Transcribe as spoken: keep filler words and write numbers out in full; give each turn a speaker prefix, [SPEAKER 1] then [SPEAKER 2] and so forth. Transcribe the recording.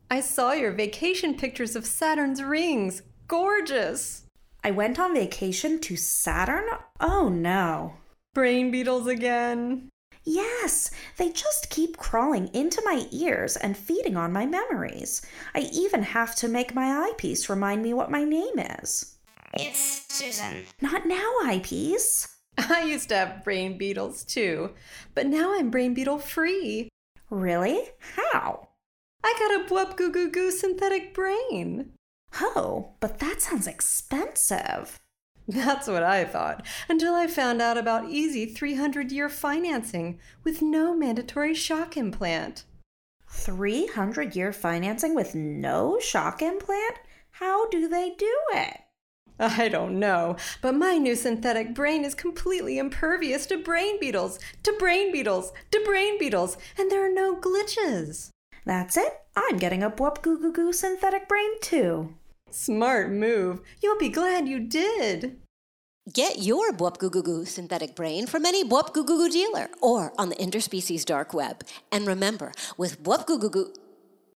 [SPEAKER 1] I saw your vacation pictures of Saturn's rings. Gorgeous!
[SPEAKER 2] I went on vacation to Saturn? Oh no.
[SPEAKER 1] Brain beetles again.
[SPEAKER 2] Yes, they just keep crawling into my ears and feeding on my memories. I even have to make my eyepiece remind me what my name is.
[SPEAKER 3] It's Susan.
[SPEAKER 2] Not now, eyepiece.
[SPEAKER 1] I used to have brain beetles too, but now I'm brain beetle free.
[SPEAKER 2] Really? How?
[SPEAKER 1] I got a Bwup Goo Goo Goo synthetic brain.
[SPEAKER 2] Oh, but that sounds expensive.
[SPEAKER 1] That's what I thought, until I found out about easy three hundred year financing with no mandatory shock implant.
[SPEAKER 2] three hundred year financing with no shock implant? How do they do it?
[SPEAKER 1] I don't know, but my new synthetic brain is completely impervious to brain beetles, to brain beetles, to brain beetles, and there are no glitches.
[SPEAKER 2] That's it. I'm getting a Bwup Goo Goo Goo synthetic brain too.
[SPEAKER 1] Smart move. You'll be glad you did.
[SPEAKER 4] Get your Bwup Goo Goo Goo synthetic brain from any Bwup Goo Goo Goo dealer or on the interspecies dark web. And remember, with Bwup Goo Goo Goo...